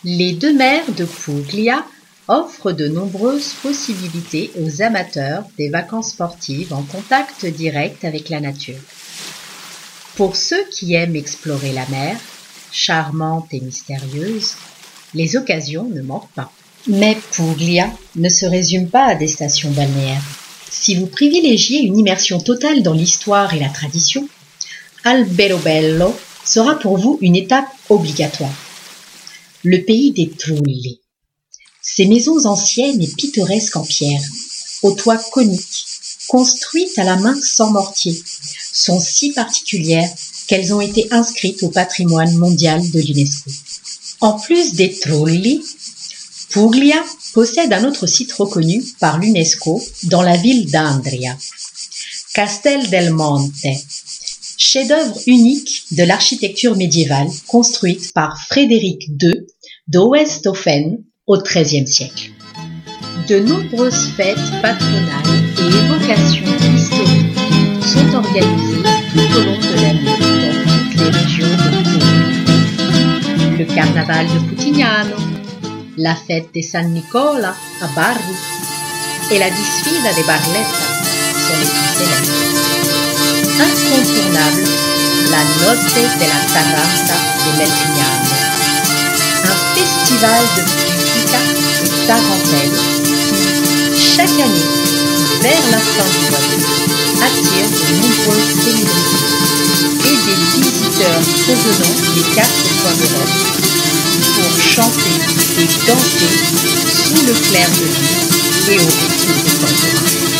Les deux mers de Puglia offrent de nombreuses possibilités aux amateurs des vacances sportives en contact direct avec la nature. Pour ceux qui aiment explorer la mer, charmante et mystérieuse, les occasions ne manquent pas. Mais Puglia ne se résume pas à des stations balnéaires. Si vous privilégiez une immersion totale dans l'histoire et la tradition, Alberobello sera pour vous une étape obligatoire. Le pays des Trulli. Ces maisons anciennes et pittoresques en pierre, aux toits coniques, construites à la main sans mortier, sont si particulières qu'elles ont été inscrites au patrimoine mondial de l'UNESCO. En plus des Trulli, Puglia possède un autre site reconnu par l'UNESCO dans la ville d'Andria, Castel del Monte, chef-d'œuvre unique de l'architecture médiévale construite par Frédéric II d'Hohenstaufen au XIIIe siècle. De nombreuses fêtes patronales et évocations historiques sont organisées tout au long de l'année dans toutes les régions de Puglia. Le carnaval de Putignano, la fête de San Nicola à Bari et la disfida de Barletta sont les plus célèbres. Incontournable, la Notte della Taranta de Melpignano, un festival de musica et tarentelle qui, chaque année, vers la fin du mois d'août, attire de nombreuses célébrités et des visiteurs provenant des 4 coins d'Europe pour chanter et danser sous le clair de lune et au rythme contemporain.